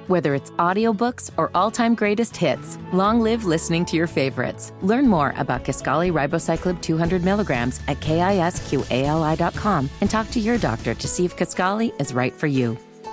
Whether it's audiobooks or all-time greatest hits, long live listening to your favorites. Learn more about Kisqali Ribociclib 200 milligrams at KISQALI.com and talk to your doctor to see if Kisqali is right for you.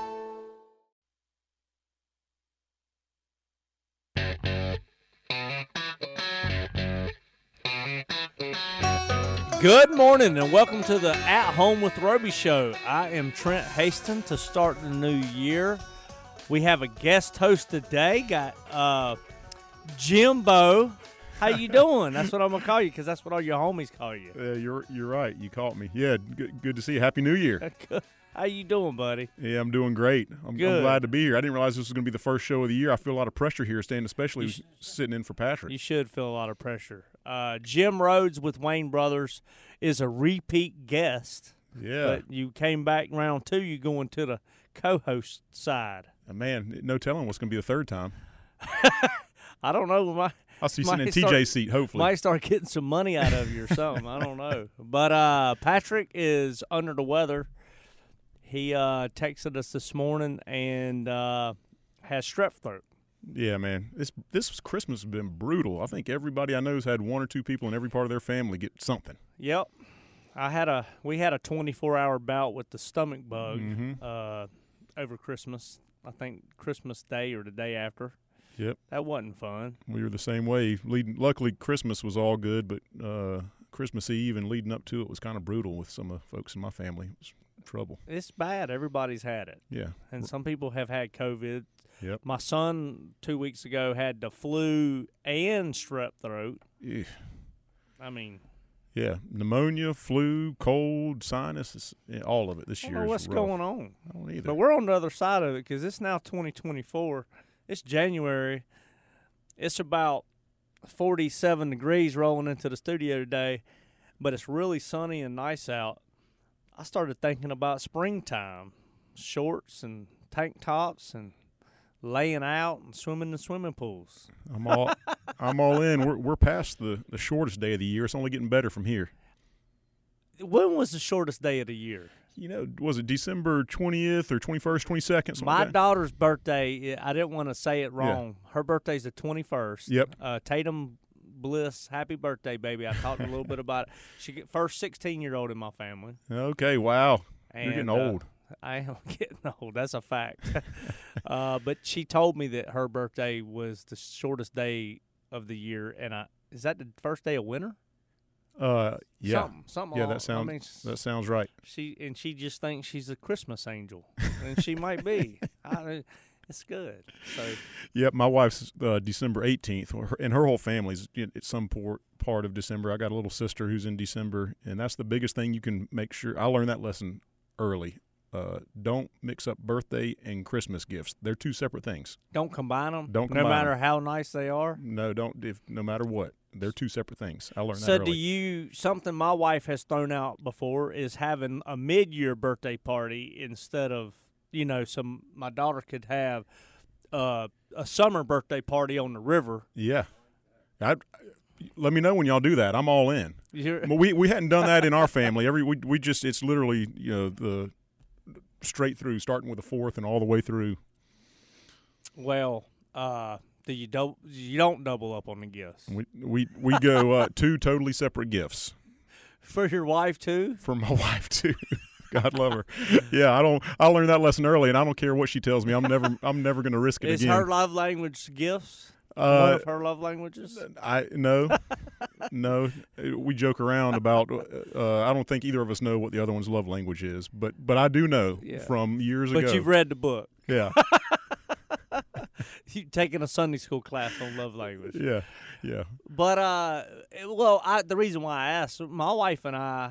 Good morning and welcome to the At Home with Roby show. I am Trent Haston to start the new year. We have a guest host today. Got Jimbo. How you doing? That's what I'm gonna call you because that's what all your homies call you. You're right. You caught me. Yeah, good to see you. Happy New Year. How you doing, buddy? Yeah, I'm doing great. I'm Good. glad to be here. I didn't realize this was going to be the first show of the year. I feel a lot of pressure here, especially sitting in for Patrick. You should feel a lot of pressure. Jim Rhodes with Wayne Brothers is a repeat guest. Yeah. But you came back round two. You going to the co-host side. Man, no telling what's going to be the third time. I don't know. I'll see you sitting in TJ's seat, hopefully. Might start getting some money out of you or something. I don't know. But Patrick is under the weather. He texted us this morning and has strep throat. Yeah, man. This Christmas has been brutal. I think everybody I know has had one or two people in every part of their family get something. Yep. We had a 24-hour bout with the stomach bug over Christmas. I think Christmas Day or the day after. Yep. That wasn't fun. We were the same way. Luckily, Christmas was all good, but Christmas Eve and leading up to it was kind of brutal with some of the folks in my family. It was trouble. It's bad. Everybody's had it. Yeah. And some people have had COVID. Yep. My son 2 weeks ago had the flu and strep throat. Yeah. I mean. Yeah, pneumonia, flu, cold, sinus, all of it this year. I don't know what's going on. I don't either. But we're on the other side of it because it's now 2024. It's January. It's about 47 degrees rolling into the studio today, but it's really sunny and nice out. I started thinking about springtime, shorts and tank tops and laying out and swimming in swimming pools. I'm all in. We're past the shortest day of the year. It's only getting better from here. When was the shortest day of the year? You know, was it December 20th or 21st, 22nd? My like daughter's birthday, I didn't want to say it wrong. Yeah. Her birthday's the 21st. Yep. Tatum Bliss, happy birthday, baby. I talked a little bit about it. She first 16-year-old in my family. Okay, wow. And, you're getting old. I am getting old. That's a fact. But she told me that her birthday was the shortest day of the year. And is that the first day of winter? Yeah. Something. Yeah, that sounds right. She just thinks she's a Christmas angel, and she might be. It's good. So. Yep, my wife's December 18th, and her whole family's at some part of December. I got a little sister who's in December, and that's the biggest thing you can make sure. I learned that lesson early. Don't mix up birthday and Christmas gifts. They're two separate things. Don't combine them. Don't combine no matter them. How nice they are. No, don't. No matter what, they're two separate things. I learned that So, early. something my wife has thrown out before is having a mid-year birthday party instead of my daughter could have a summer birthday party on the river. Yeah, let me know when y'all do that. I'm all in. We hadn't done that in our family. We just it's literally the straight through, starting with the 4th and all the way through. Well, you don't double up on the gifts. We go 2 totally separate gifts. For your wife too? For my wife too. God love her. Yeah, I learned that lesson early, and I don't care what she tells me. I'm never going to risk it again. Is her love language gifts? One of her love languages? No. We joke around about. I don't think either of us know what the other one's love language is, but I do know from years ago. But you've read the book. Yeah. You've taken a Sunday school class on love language. Yeah. But the reason why I asked, my wife and I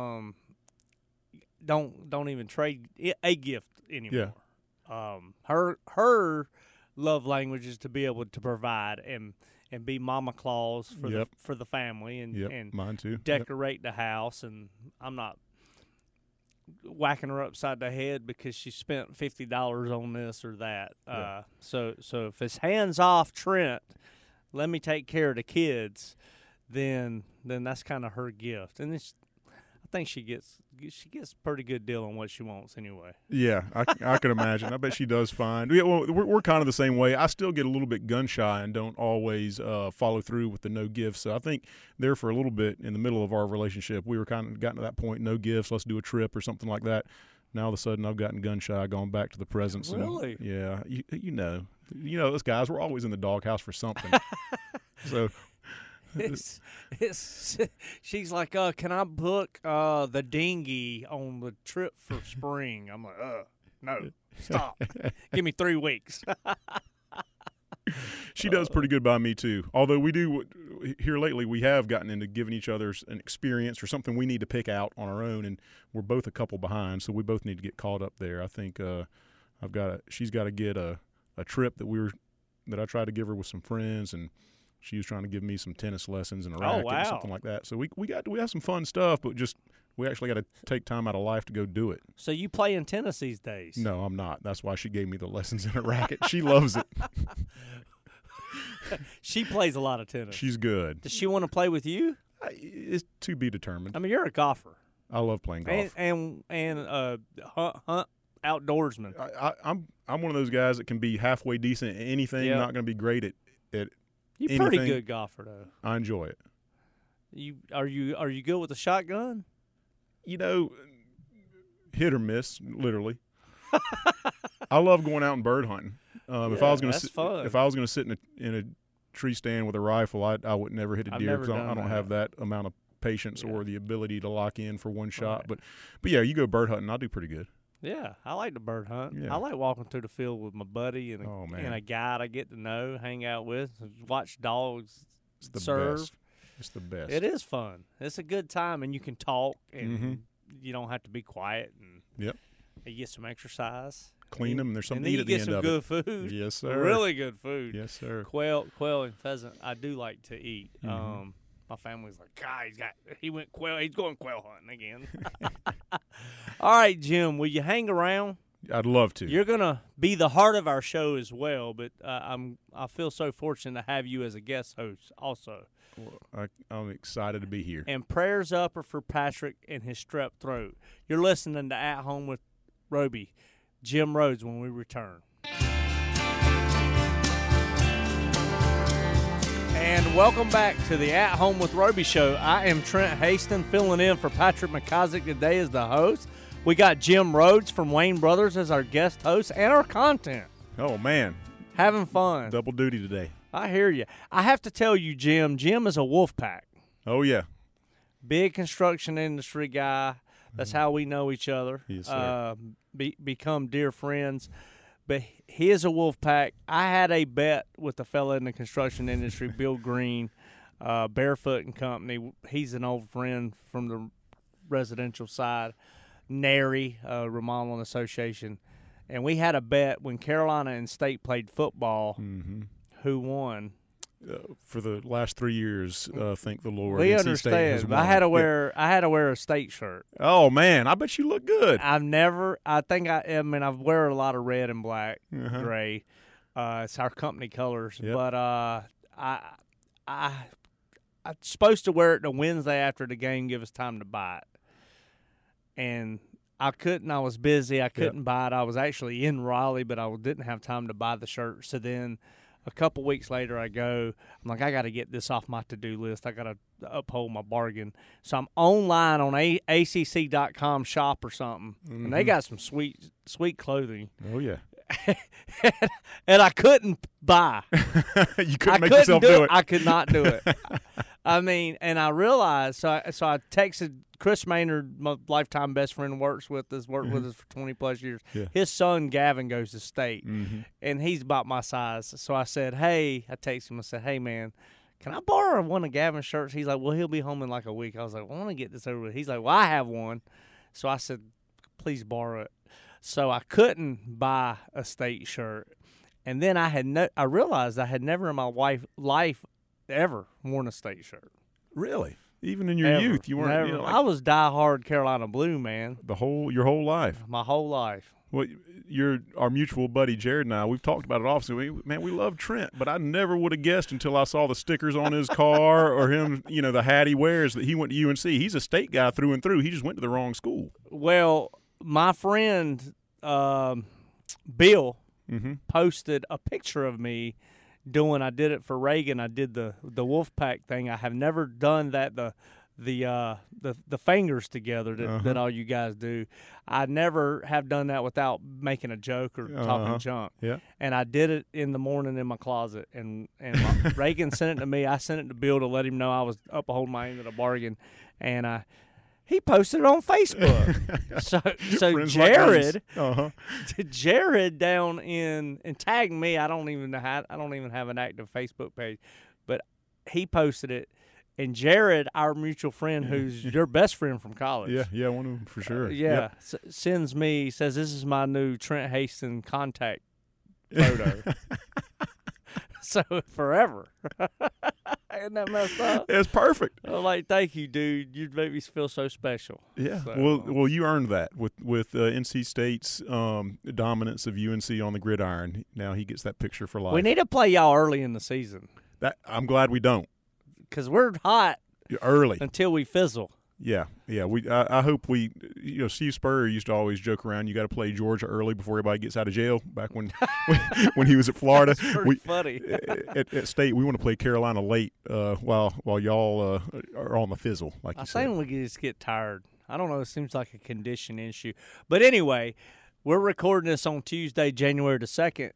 don't even trade a gift anymore. Yeah. Her love language is to be able to provide and be Mama Claus for the family and mine too. Decorate the house, and I'm not whacking her upside the head because she spent $50 on this or that. So if it's hands off Trent, let me take care of the kids, then that's kind of her gift. And I think she gets a pretty good deal on what she wants anyway. Yeah, I can imagine. I bet she does fine. Yeah, well, we're kind of the same way. I still get a little bit gun shy and don't always follow through with the no gifts. So I think there for a little bit in the middle of our relationship, we were kind of gotten to that point. No gifts. Let's do a trip or something like that. Now all of a sudden I've gotten gun shy, gone back to the presents. Really? And, yeah, you know us guys. We're always in the doghouse for something. So. She's like, can I book the dinghy on the trip for spring? I'm like, no, stop. Give me 3 weeks. She does pretty good by me too. Although we do here lately, we have gotten into giving each other an experience or something we need to pick out on our own, and we're both a couple behind, so we both need to get caught up there. I think she's got to get a trip that I tried to give her with some friends, and she was trying to give me some tennis lessons and a racket or something like that. So we have some fun stuff, but we actually got to take time out of life to go do it. So you play in tennis these days? No, I'm not. That's why she gave me the lessons in a racket. She loves it. She plays a lot of tennis. She's good. Does she want to play with you? It's to be determined. I mean, you're a golfer. I love playing golf. And hunt outdoorsman. I'm one of those guys that can be halfway decent at anything. Yep. Not going to be great at You're anything. pretty good golfer though. I enjoy it. Are you good with the shotgun? Hit or miss, literally. I love going out and bird hunting. If I was going to sit in a tree stand with a rifle, I would never hit a deer because I don't have that amount of patience or the ability to lock in for one shot. Right. But yeah, you go bird hunting, I'll do pretty good. Yeah, I like to bird hunt. Yeah. I like walking through the field with my buddy and a guide I get to know, hang out with, watch dogs serve. Best. It's the best. It is fun. It's a good time, and you can talk, and you don't have to be quiet. And you get some exercise. Clean them, and there's something to eat at the end of it. And then you get some good food. Yes, sir. Really good food. Yes, sir. Quail and pheasant I do like to eat. My family's like, God, he's going quail hunting again. All right, Jim, will you hang around? I'd love to. You're gonna be the heart of our show as well, but I feel so fortunate to have you as a guest host also. Well, I'm excited to be here. And prayers up are for Patrick and his strep throat. You're listening to At Home with Roby. Jim Rhodes when we return. And welcome back to the At Home with Roby show. I am Trent Haston filling in for Patrick McIsaac today as the host. We got Jim Rhodes from Wayne Brothers as our guest host and our content. Oh, man. Having fun. Double duty today. I hear you. I have to tell you, Jim is a wolf pack. Oh, yeah. Big construction industry guy. That's how we know each other. Yes, sir. Become dear friends. But he is a wolf pack. I had a bet with the fella in the construction industry, Bill Green, Barefoot and Company. He's an old friend from the residential side. NARI, Remodeling Association. And we had a bet when Carolina and State played football. Who won? For the last 3 years, thank the Lord. We NC understand. State has won. I had to wear a State shirt. Oh man, I bet you look good. I wear a lot of red and black, gray. It's our company colors. Yep. But I'm supposed to wear it the Wednesday after the game, give us time to buy it. And I couldn't. I was busy. I couldn't buy it. I was actually in Raleigh, but I didn't have time to buy the shirt. So then a couple weeks later, I'm like, I got to get this off my to-do list. I got to uphold my bargain. So I'm online on ACC.com shop or something, and they got some sweet clothing. Oh, yeah. And I couldn't buy. You couldn't make yourself do it. I could not do it. I mean, and I realized, so I texted Chris Maynard, my lifetime best friend, worked with us for 20-plus years. Yeah. His son, Gavin, goes to State, and he's about my size. So I said, hey, I texted him. I said, hey, man, can I borrow one of Gavin's shirts? He's like, well, he'll be home in like a week. I was like, I want to get this over with. He's like, well, I have one. So I said, please borrow it. So I couldn't buy a State shirt. And then I realized I had never in my life ever worn a State shirt. Really? Even in your youth, you weren't. Never. I was diehard Carolina blue, man. Your whole life. My whole life. Well, our mutual buddy Jared and I, we've talked about it often. We love Trent, but I never would have guessed until I saw the stickers on his car or him, the hat he wears, that he went to UNC. He's a state guy through and through. He just went to the wrong school. Well, my friend Bill posted a picture of me I did it for Reagan. I did the Wolfpack thing. I have never done that, the fingers together that all you guys do. I never have done that without making a joke or talking junk. Yeah. And I did it in the morning in my closet. And Reagan sent it to me. I sent it to Bill to let him know I was upholding my end of the bargain. And he posted it on Facebook. so Jared, Jared down and tagged me. I don't even have an active Facebook page, but he posted it. And Jared, our mutual friend, who's your best friend from college. Yeah, one of them for sure. Sends me, says, this is my new Trent Hastings contact photo. So forever. Isn't that messed up? It's perfect. I'm like, thank you, dude. You make me feel so special. Yeah. So, well, you earned that with NC State's dominance of UNC on the gridiron. Now he gets that picture for life. We need to play y'all early in the season. I'm glad we don't. Because we're hot early until we fizzle. Yeah. I hope we. Steve Spurrier used to always joke around. You got to play Georgia early before everybody gets out of jail. Back when he was at Florida, that's pretty funny. at State, we want to play Carolina late while y'all are on the fizzle. Like you said. I think we just get tired. I don't know. It seems like a condition issue. But anyway, we're recording this on Tuesday, January the 2nd.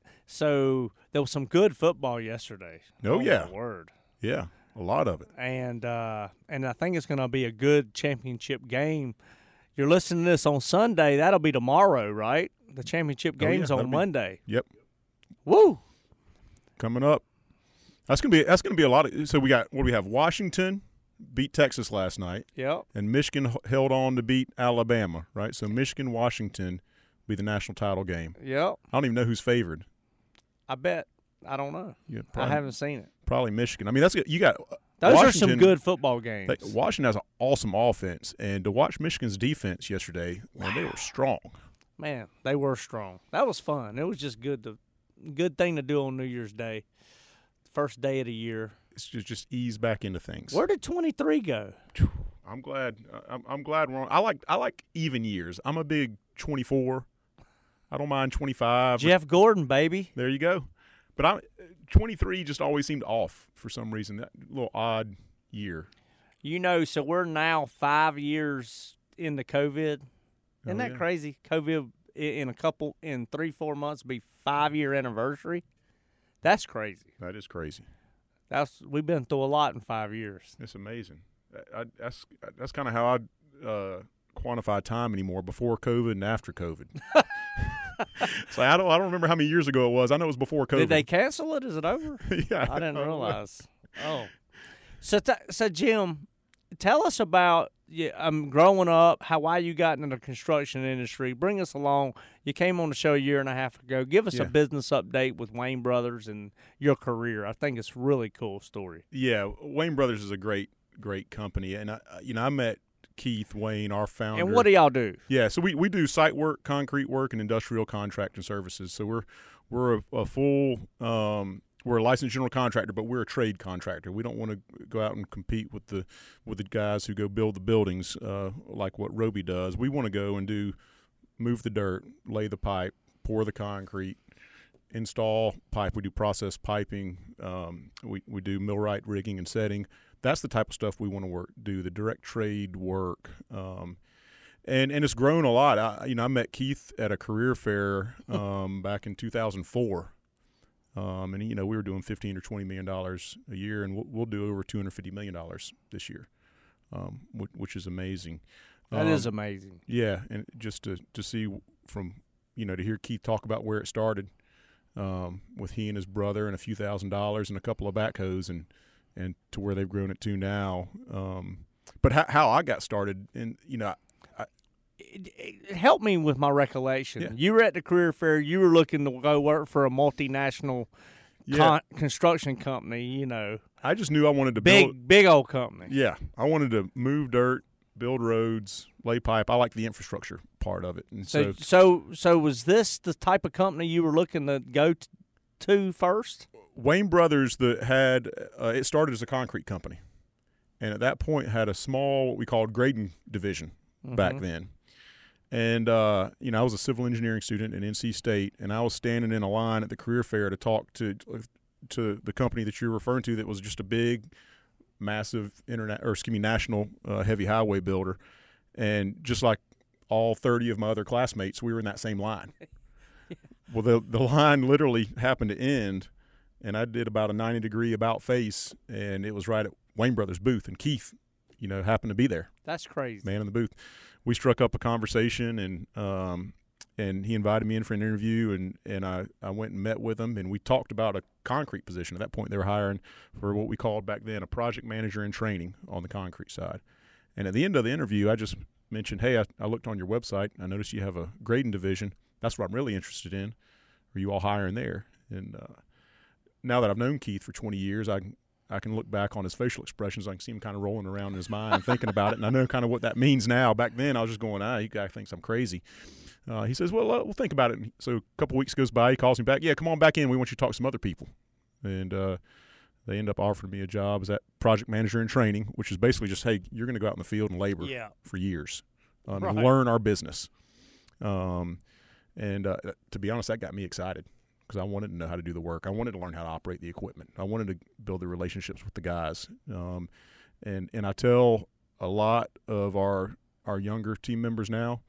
So there was some good football yesterday. Oh yeah, my word. Yeah. A lot of it. And I think it's going to be a good championship game. You're listening to this on Sunday. That'll be tomorrow, right? The championship game's on Monday. Yep. Woo! Coming up. That's gonna be a lot of. So we have Washington beat Texas last night. Yep. And Michigan held on to beat Alabama, right? So Michigan Washington be the national title game. Yep. I don't even know who's favored. I bet. I don't know. Yeah, I haven't seen it. Probably Michigan. I mean, that's you got. Those Washington, are some good football games. Washington has an awesome offense, and to watch Michigan's defense yesterday, man, they were strong. Man, they were strong. That was fun. It was just good thing to do on New Year's Day, first day of the year. It's just ease back into things. Where did 23 go? I'm glad. I'm glad we're on. I like even years. I'm a big 24. I don't mind 25. Jeff Gordon, baby. There you go. But 23 just always seemed off for some reason. That little odd year. So we're now 5 years into COVID. Isn't that crazy? COVID in 3-4 months will be 5-year anniversary. That's crazy. That is crazy. We've been through a lot in 5 years. It's amazing. That's kind of how I quantify time anymore, before COVID and after COVID. So I don't remember how many years ago it was. I know it was before COVID. Did they cancel it? Is it over? Yeah, I didn't realize. Oh, so Jim, tell us about growing up, why you got into the construction industry. Bring us along. You came on the show a year and a half ago. Give us a business update with Wayne Brothers and your career. I think it's a really cool story. Yeah, Wayne Brothers is a great company, and I met Keith Wayne, our founder. And what do y'all do? Yeah, so we do site work, concrete work, and industrial contracting services. So we're a full we're a licensed general contractor, but we're a trade contractor. We don't want to go out and compete with the guys who go build the buildings like what Roby does. We want to go and move the dirt, lay the pipe, pour the concrete, install pipe. We do process piping. We do millwright rigging and setting. That's the type of stuff we want to do the direct trade work. And it's grown a lot. I met Keith at a career fair back in 2004. And we were doing $15 or $20 million a year, and we'll do over $250 million this year, which is amazing. That is amazing. Yeah, and just to see from to hear Keith talk about where it started, with he and his brother and a few $1,000s and a couple of backhoes, and to where they've grown it to now. But how I got started, and help me with my recollection. Yeah. You were at the career fair. You were looking to go work for a multinational construction company. I just knew I wanted to build big old company. Yeah, I wanted to move dirt, build roads, lay pipe. I like the infrastructure part of it. And so was this the type of company you were looking to go to first? Wayne Brothers had it started as a concrete company, and at that point had a small what we called grading division back then. And I was a civil engineering student at NC State, and I was standing in a line at the career fair to talk to the company that you're referring to that was just a big, massive national heavy highway builder. And just like all 30 of my other classmates, we were in that same line. Well, the line literally happened to end, and I did about a 90-degree about face, and it was right at Wayne Brothers' booth, and Keith, happened to be there. That's crazy. Man in the booth. We struck up a conversation, and he invited me in for an interview, and I went and met with him, and we talked about a concrete position. At that point, they were hiring for what we called back then a project manager in training on the concrete side. And at the end of the interview, I just mentioned, hey, I looked on your website. I noticed you have a grading division. That's what I'm really interested in. Are you all hiring there? And now that I've known Keith for 20 years, I can look back on his facial expressions. I can see him kind of rolling around in his mind and thinking about it, and I know kind of what that means now. Back then, I was just going, you guy thinks I'm crazy. He says, well, we'll think about it. So a couple weeks goes by. He calls me back. Yeah, come on back in. We want you to talk to some other people. And they end up offering me a job as that project manager in training, which is basically just, hey, you're going to go out in the field and labor for years and learn our business. And to be honest, that got me excited because I wanted to know how to do the work. I wanted to learn how to operate the equipment. I wanted to build the relationships with the guys. And I tell a lot of our younger team members now,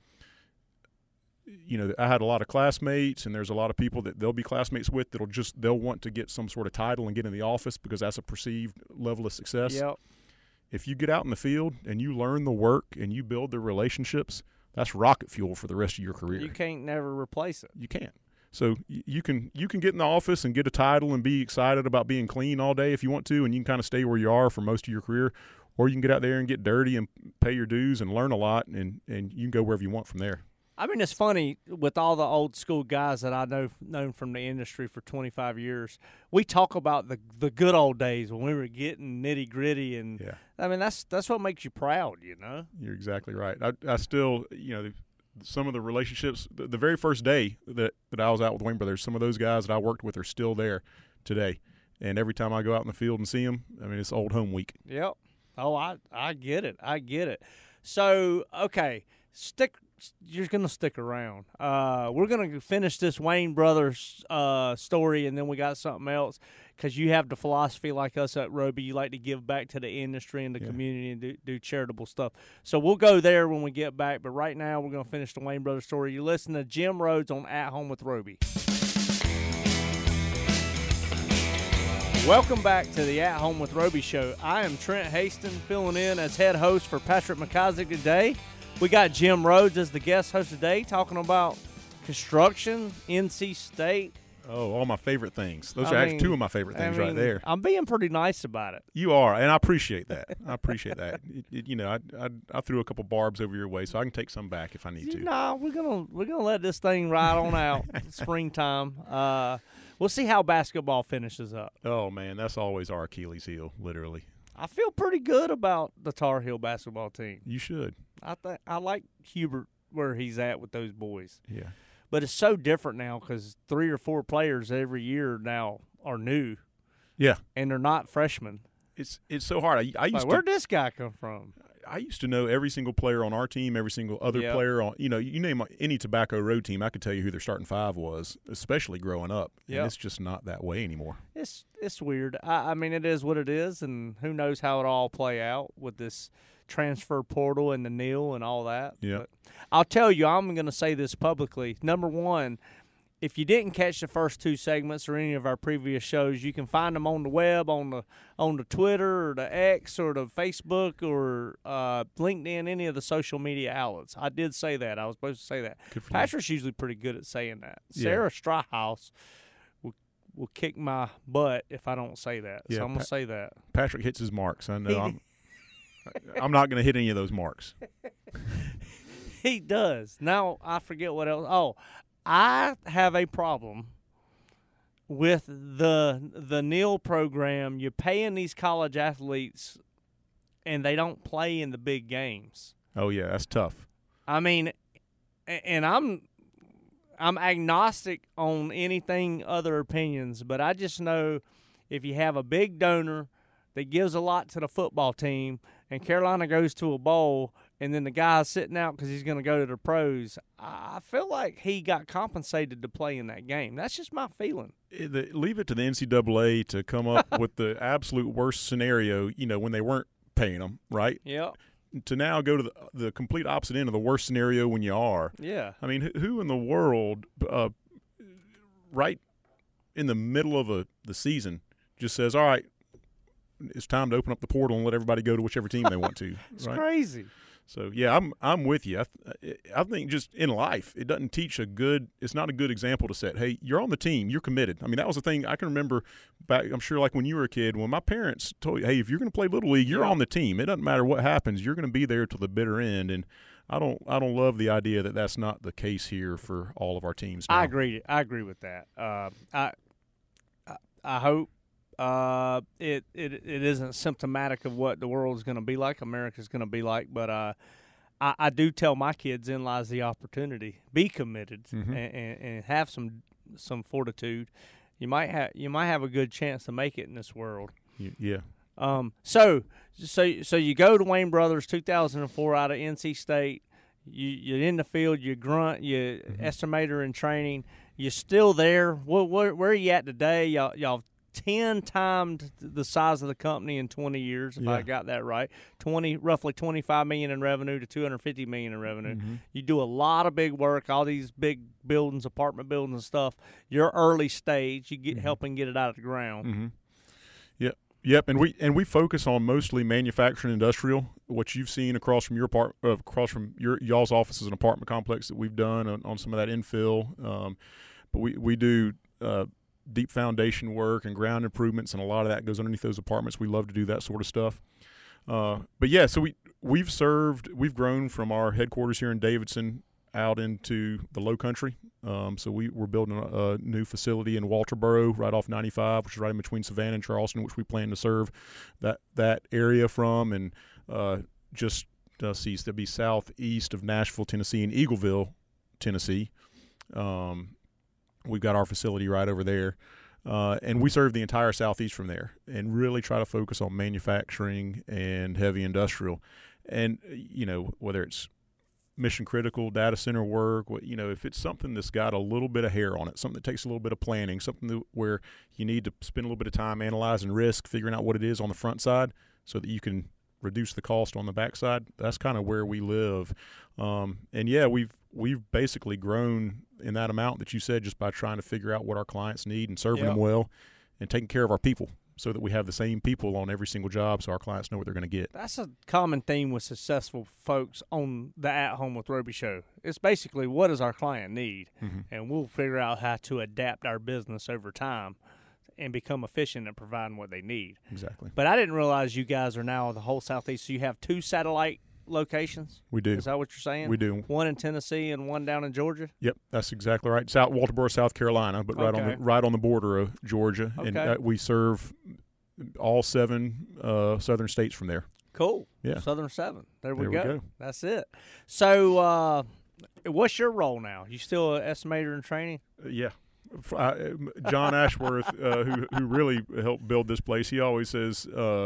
I had a lot of classmates, and there's a lot of people that they'll be classmates with they'll want to get some sort of title and get in the office because that's a perceived level of success. Yep. If you get out in the field and you learn the work and you build the relationships, that's rocket fuel for the rest of your career. You can't never replace it. You can't. So you can get in the office and get a title and be excited about being clean all day if you want to, and you can kind of stay where you are for most of your career, or you can get out there and get dirty and pay your dues and learn a lot, and you can go wherever you want from there. I mean, it's funny with all the old school guys that I known from the industry for 25 years. We talk about the good old days when we were getting nitty gritty, and I mean that's what makes you proud, You're exactly right. I still, some of the relationships, the very first day that I was out with Wayne Brothers, some of those guys that I worked with are still there today, and every time I go out in the field and see them, I mean it's old home week. Yep. Oh, I get it. So okay, you're going to stick around. We're going to finish this Wayne Brothers story, and then we got something else because you have the philosophy like us at Roby. You like to give back to the industry and the community and do charitable stuff. So we'll go there when we get back, but right now we're going to finish the Wayne Brothers story. You listen to Jim Rhodes on At Home with Roby. Welcome back to the At Home with Roby show. I am Trent Hastings, filling in as head host for Patrick McIsaac today. We got Jim Rhodes as the guest host today, talking about construction, NC State. Oh, all my favorite things. Those are actually two of my favorite things right there. I'm being pretty nice about it. You are, and I appreciate that. I threw a couple barbs over your way, so I can take some back if I need to. Nah, we're gonna let this thing ride on out. Springtime. We'll see how basketball finishes up. Oh man, that's always our Achilles heel, literally. I feel pretty good about the Tar Heel basketball team. You should. I like Hubert where he's at with those boys. Yeah. But it's so different now because 3 or 4 players every year now are new. Yeah. And they're not freshmen. It's so hard. Where'd this guy come from? I used to know every single player on our team, every single other player on, you name any Tobacco Road team, I could tell you who their starting 5 was, especially growing up. And it's just not that way anymore. It's weird. I mean, it is what it is, and who knows how it all play out with this transfer portal and the NIL and all that. Yeah. But I'll tell you, I'm going to say this publicly. Number one, if you didn't catch the first 2 segments or any of our previous shows, you can find them on the web, on the Twitter or the X or the Facebook or LinkedIn, any of the social media outlets. I did say that. I was supposed to say that. Patrick's usually pretty good at saying that. Sarah Strahaus will kick my butt if I don't say that. So I'm going to say that. Patrick hits his marks. I know. I'm not going to hit any of those marks. He does. Now I forget what else. Oh, I have a problem with the NIL program. You're paying these college athletes, and they don't play in the big games. Oh yeah, that's tough. I mean, and I'm agnostic on anything other opinions, but I just know if you have a big donor that gives a lot to the football team and Carolina goes to a bowl and then the guy's sitting out because he's going to go to the pros, I feel like he got compensated to play in that game. That's just my feeling. Leave it to the NCAA to come up with the absolute worst scenario, when they weren't paying them, right? Yeah. To now go to the complete opposite end of the worst scenario when you are. Yeah. I mean, who in the world, right in the middle of the season, just says, all right, it's time to open up the portal and let everybody go to whichever team they want to. It's right? crazy. So yeah, I'm with you. I think just in life, it doesn't teach it's not a good example to set. Hey, you're on the team, you're committed. I mean, that was the thing I can remember back. I'm sure like when you were a kid, when my parents told you, hey, if you're going to play Little League, you're on the team. It doesn't matter what happens, you're going to be there till the bitter end. And I don't love the idea that that's not the case here for all of our teams now. I agree with that. I hope it isn't symptomatic of what the world is going to be like, America's going to be like, but I do tell my kids in lies the opportunity. Be committed and have some fortitude. You might have a good chance to make it in this world. Yeah. So you go to Wayne Brothers 2004 out of NC State. You're in the field. You grunt. You estimator in training. You're still there. Where are you at today? Y'all 10 times the size of the company in 20 years, if I got that right. Roughly $25 million in revenue to $250 million in revenue. You do a lot of big work, all these big buildings, apartment buildings and stuff. You're early stage. You get helping get it out of the ground. Yep, and we focus on mostly manufacturing, industrial. What you've seen across from y'all's offices, an apartment complex that we've done on some of that infill. But we do deep foundation work and ground improvements, and a lot of that goes underneath those apartments. We love to do that sort of stuff. But yeah, so we've grown from our headquarters here in Davidson out into the Low Country. So we're building a new facility in Walterboro, right off 95, which is right in between Savannah and Charleston, which we plan to serve that area from, and just seems to be southeast of Nashville, Tennessee, and Eagleville, Tennessee. We've got our facility right over there. And we serve the entire southeast from there and really try to focus on manufacturing and heavy industrial. And, whether it's mission-critical data center work, if it's something that's got a little bit of hair on it, something that takes a little bit of planning, something where you need to spend a little bit of time analyzing risk, figuring out what it is on the front side so that you can reduce the cost on the backside, that's kind of where we live. And, yeah, we've basically grown in that amount that you said just by trying to figure out what our clients need and serving them well and taking care of our people so that we have the same people on every single job so our clients know what they're going to get. That's a common theme with successful folks on the At Home with Roby show. It's basically, what does our client need? And we'll figure out how to adapt our business over time and become efficient at providing what they need. Exactly. But I didn't realize you guys are now the whole Southeast. So you have 2 satellite locations? We do. Is that what you're saying? We do. One in Tennessee and one down in Georgia? Yep, that's exactly right. Walterboro, South Carolina, but right on the border of Georgia. Okay. And we serve all 7 southern states from there. Cool. Yeah. Southern 7. There we go. go. That's it. So what's your role now? You still an estimator in training? Yeah. John Ashworth, who really helped build this place, he always says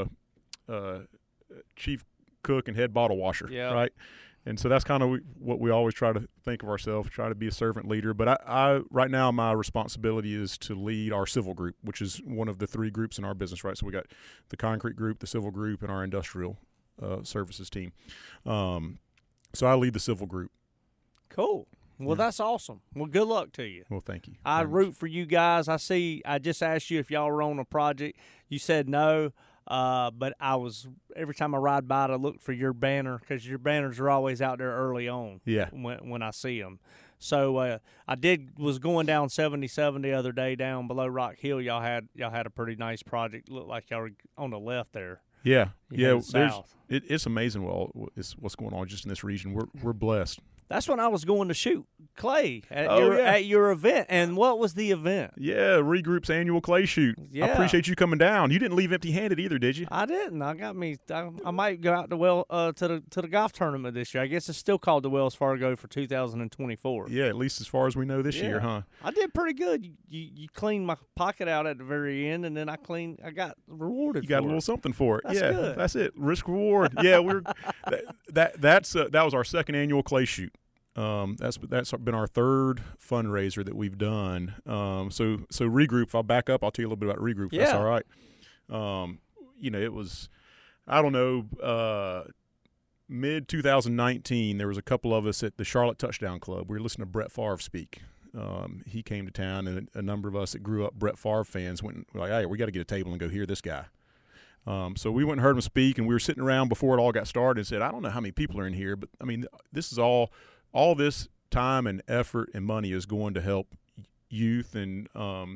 chief cook and head bottle washer, right? And so that's kind of what we always try to think of ourselves, try to be a servant leader. But I right now my responsibility is to lead our civil group, which is one of the 3 groups in our business, right? So we got the concrete group, the civil group, and our industrial services team. So I lead the civil group. Cool. Well, that's awesome. Well, good luck to you. Well, thank you. I root for you guys. I just asked you if y'all were on a project. You said no. But every time I ride by to look for your banner, because your banners are always out there early on. Yeah. When I see them. So I was going down 77 the other day down below Rock Hill. Y'all had a pretty nice project. Looked like y'all were on the left there. Yeah. South. It's amazing what's going on just in this region. We're blessed. That's when I was going to shoot clay at yeah. your event. And what was the event? Yeah, Regroup's annual clay shoot. Yeah. I appreciate you coming down. You didn't leave empty-handed either, did you? I didn't. I might go out to the golf tournament this year. I guess it's still called the Wells Fargo for 2024. Yeah, at least as far as we know this year, huh? I did pretty good. You cleaned my pocket out at the very end, and then I got rewarded. You got for a little it. something for it. That's yeah, good. That's it. Risk reward. Yeah, that was our second annual clay shoot. That's been our third fundraiser that we've done. So Regroup, if I'll back up, I'll tell you a little bit about Regroup. If that's all right. It was, I don't know, mid 2019. There was a couple of us at the Charlotte Touchdown Club. We were listening to Brett Favre speak. He came to town, and a number of us that grew up Brett Favre fans were like, "Hey, we got to get a table and go hear this guy." So we went and heard him speak, and we were sitting around before it all got started and said, "I don't know how many people are in here, but I mean, this is all this time and effort and money is going to help youth and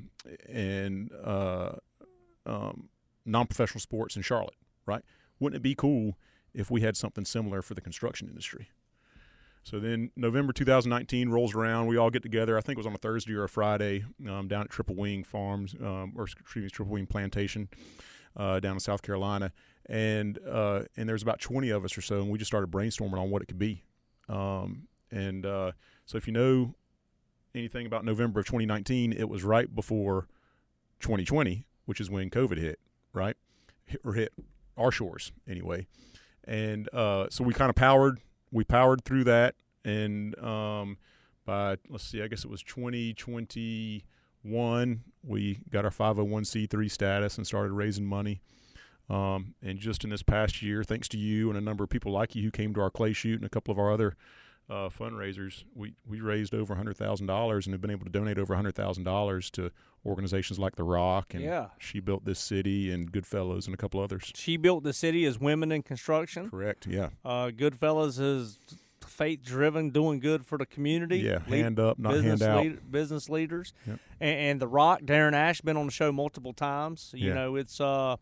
non-professional sports in Charlotte, right? Wouldn't it be cool if we had something similar for the construction industry?" So then November 2019 rolls around. We all get together. I think it was on a Thursday or a Friday down at Triple Wing Farms, Triple Wing Plantation down in South Carolina. And there's about 20 of us or so, and we just started brainstorming on what it could be. So if you know anything about November of 2019, it was right before 2020, which is when COVID hit, right? Hit our shores anyway. And so we kind of powered through that. And by, let's see, I guess it was 2021, we got our 501c3 status and started raising money. And just in this past year, thanks to you and a number of people like you who came to our clay shoot and a couple of our other fundraisers, we raised over $100,000 and have been able to donate over $100,000 to organizations like The Rock and She Built This City and Goodfellas and a couple others. She Built This City is women in construction. Correct, yeah. Goodfellas is faith-driven, doing good for the community. Yeah, hand up, not hand out. Business leaders. Yep. And The Rock, Darren Ash, been on the show multiple times. You know, it's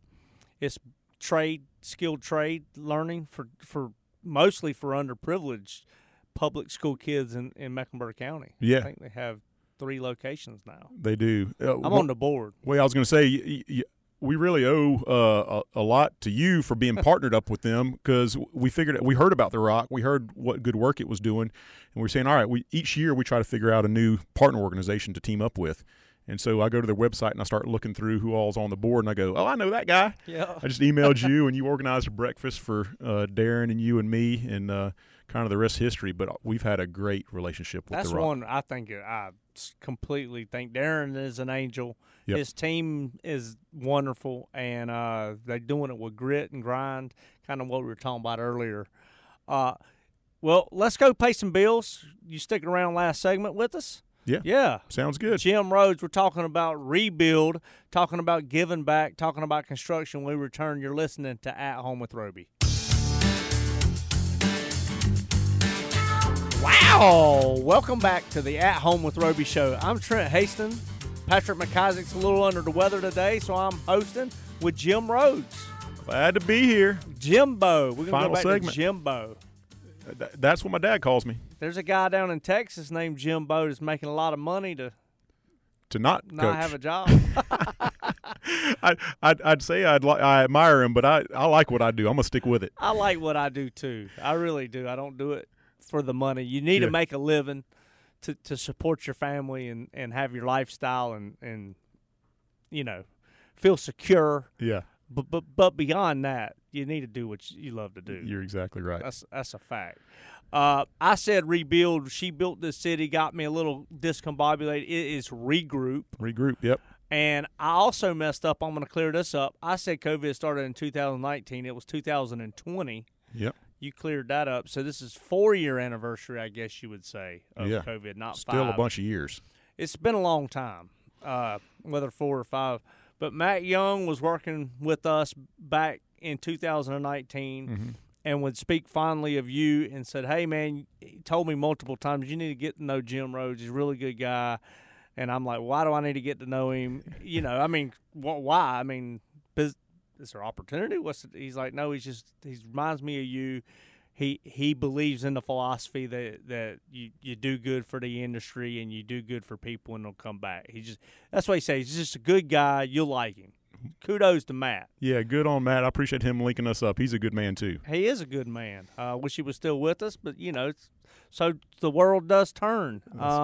skilled trade learning for mostly for underprivileged public school kids in Mecklenburg County. Yeah. I think they have 3 locations now. They do. I'm on the board. Well, I was going to say, we really owe a lot to you for being partnered up with them, because we heard about The Rock. We heard what good work it was doing, and we're saying, all right, each year we try to figure out a new partner organization to team up with. And so I go to their website and I start looking through who all's on the board, and I go, oh, I know that guy. Yeah. I just emailed you, and you organized a breakfast for Darren and you and me, and kind of the rest history. But we've had a great relationship with That's The Rock. one I think I completely think Darren is an angel. Yep. His team is wonderful, and they're doing it with grit and grind, kind of what we were talking about earlier. Well, let's go pay some bills. You sticking around last segment with us? Yeah. Yeah. Sounds good. Jim Rhodes, we're talking about rebuild, talking about giving back, talking about construction. When we return, you're listening to At Home with Roby. Wow! Welcome back to the At Home with Roby show. I'm Trent Haston. Patrick McIsaac's a little under the weather today, so I'm hosting with Jim Rhodes. Glad to be here. Jimbo. We're going to Final go back segment. to Jimbo. That's what my dad calls me. There's a guy down in Texas named Jimbo that's making a lot of money to not coach. have a job. I'd say I admire him, but I like what I do. I'm gonna stick with it. I like what I do too. I really do. I don't do it for the money. You need to make a living to support your family and have your lifestyle and feel secure. Yeah. But beyond that, you need to do what you love to do. You're exactly right. That's a fact. I said rebuild. She Built This City got me a little discombobulated. It is regroup. Regroup, yep. And I also messed up. I'm going to clear this up. I said COVID started in 2019. It was 2020. Yep. You cleared that up. So this is 4-year anniversary, I guess you would say, of yeah. COVID, not Still 5. a bunch of years. It's been a long time, whether 4 or 5. But Matt Young was working with us back in 2019 and would speak fondly of you and said, hey, man, he told me multiple times, you need to get to know Jim Rhodes. He's a really good guy. And I'm like, why do I need to get to know him? I mean, why? I mean, is there opportunity? He's like, no, he reminds me of you. he believes in the philosophy that you do good for the industry and you do good for people and they'll come back. That's what he says. He's just a good guy. You'll like him. Kudos to Matt. Yeah, good on Matt. I appreciate him linking us up. He's a good man too. He is a good man. Wish he was still with us, but so the world does turn.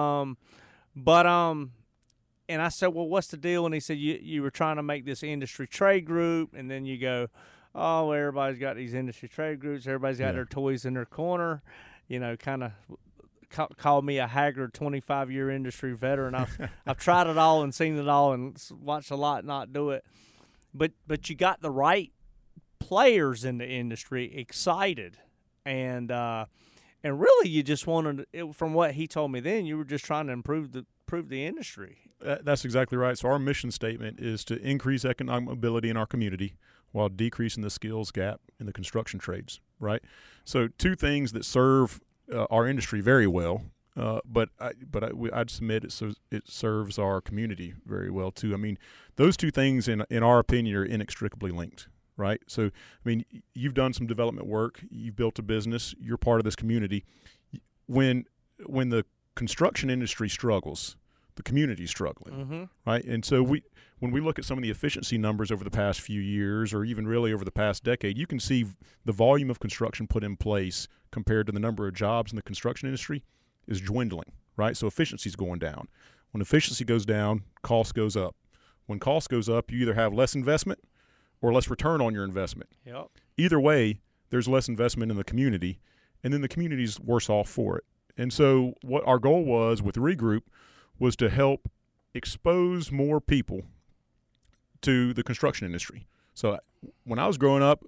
And I said, well, what's the deal? And he said, you were trying to make this industry trade group, and then you go, oh, everybody's got these industry trade groups. Everybody's got their toys in their corner. Kind of called me a haggard 25-year industry veteran. I've tried it all and seen it all and watched a lot not do it. But you got the right players in the industry excited, and really you just wanted, from what he told me then, you were just trying to improve the industry. That's exactly right. So our mission statement is to increase economic mobility in our community while decreasing the skills gap in the construction trades, right? So two things that serve our industry very well, but I'd submit it serves our community very well too. I mean, those two things in our opinion are inextricably linked, right? So, I mean, you've done some development work, you've built a business, you're part of this community. When the construction industry struggles, the community's struggling, right? And so when we look at some of the efficiency numbers over the past few years, or even really over the past decade, you can see the volume of construction put in place compared to the number of jobs in the construction industry is dwindling, right? So efficiency's going down. When efficiency goes down, cost goes up. When cost goes up, you either have less investment or less return on your investment. Yep. Either way, there's less investment in the community, and then the community's worse off for it. And so what our goal was with Regroup was to help expose more people to the construction industry. So when I was growing up,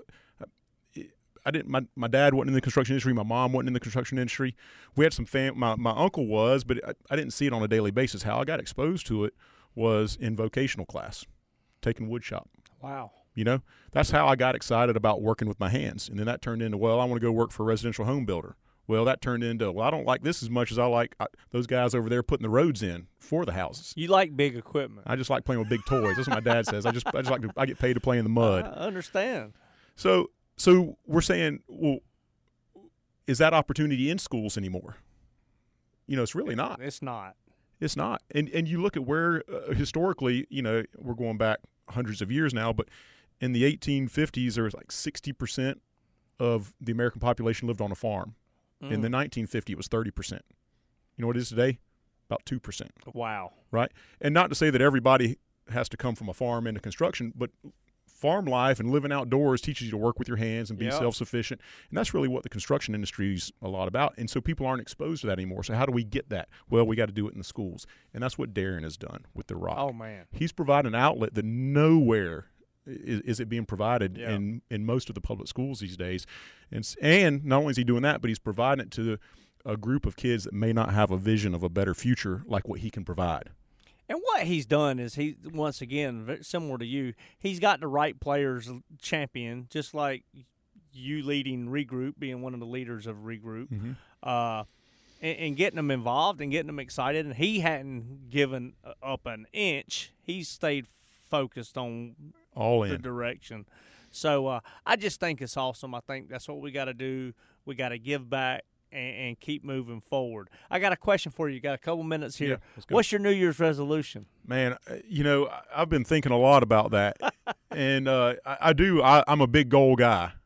my dad wasn't in the construction industry. My mom wasn't in the construction industry. We had some my uncle was, but I didn't see it on a daily basis. How I got exposed to it was in vocational class, taking wood shop. Wow. That's how I got excited about working with my hands. And then that turned into, well, I want to go work for a residential home builder. Well, that turned into, well, I don't like this as much as I like those guys over there putting the roads in for the houses. You like big equipment. I just like playing with big toys. That's what my dad says. I just like I get paid to play in the mud. I understand. So we're saying, well, is that opportunity in schools anymore? It's really not. It's not. It's not. And you look at where historically, we're going back hundreds of years now, but in the 1850s, there was like 60% of the American population lived on a farm. In the 1950s, it was 30%. You know what it is today? About 2%. Wow. Right? And not to say that everybody has to come from a farm into construction, but farm life and living outdoors teaches you to work with your hands and be self-sufficient. And that's really what the construction industry is a lot about. And so people aren't exposed to that anymore. So how do we get that? Well, we got to do it in the schools. And that's what Darren has done with The Rock. Oh, man. He's provided an outlet that nowhere is it being provided in most of the public schools these days. And not only is he doing that, but he's providing it to a group of kids that may not have a vision of a better future like what he can provide. And what he's done is once again, similar to you, he's got the right players champion, just like you leading Regroup, being one of the leaders of Regroup, and getting them involved and getting them excited. And he hadn't given up an inch. He stayed focused on all in the direction. So I just think it's awesome. I think that's what we got to do. We got to give back and keep moving forward. I got a question for you. Got a couple minutes here. Yeah, what's your New Year's resolution? Man, I've been thinking a lot about that, and I do. I'm a big goal guy.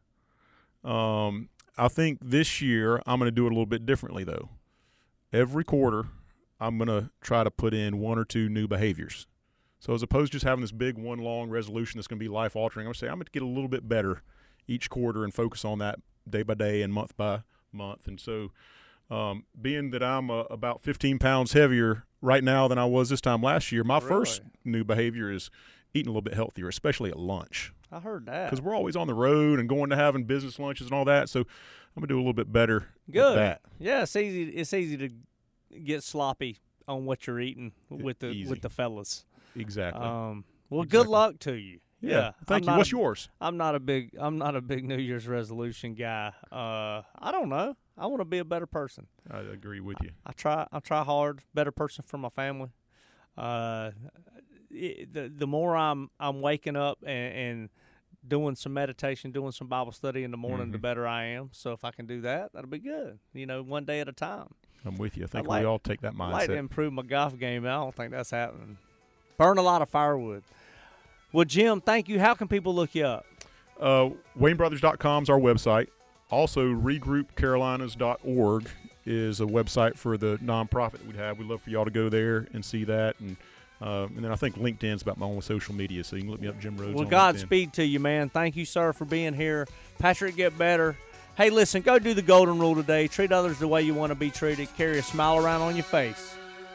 I think this year I'm going to do it a little bit differently, though. Every quarter, I'm going to try to put in one or two new behaviors. So as opposed to just having this big one long resolution that's going to be life-altering, I'm going to say I'm going to get a little bit better each quarter and focus on that day by day and month by month. And so being that I'm about 15 pounds heavier right now than I was this time last year, my first new behavior is eating a little bit healthier, especially at lunch. I heard that. Because we're always on the road and going to having business lunches and all that. So I'm going to do a little bit better with that. Yeah, it's easy to get sloppy on what you're eating with the fellas. Exactly. Good luck to you. Yeah. Thank you. What's yours? I'm not a big New Year's resolution guy. I don't know. I want to be a better person. I agree with you. I try hard, better person for my family. The more I'm waking up and doing some meditation, doing some Bible study in the morning, the better I am. So if I can do that, that'll be good. One day at a time. I'm with you. I think we all take that mindset. I'd like to improve my golf game. I don't think that's happening. Burn a lot of firewood. Well, Jim, thank you. How can people look you up? WayneBrothers.com is our website. Also, regroupcarolinas.org is a website for the nonprofit that we have. We'd love for y'all to go there and see that. And then I think LinkedIn's about my only social media, so you can look me up, Jim Rhodes. Well, on Godspeed to you, man. Thank you, sir, for being here. Patrick, get better. Hey, listen, go do the golden rule today. Treat others the way you want to be treated. Carry a smile around on your face.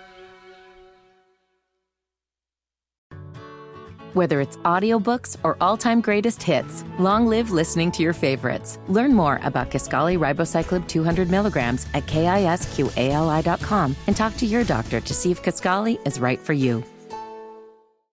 Whether it's audiobooks or all-time greatest hits, long live listening to your favorites. Learn more about Kisqali Ribociclib 200 milligrams at KISQALI.com and talk to your doctor to see if Kisqali is right for you.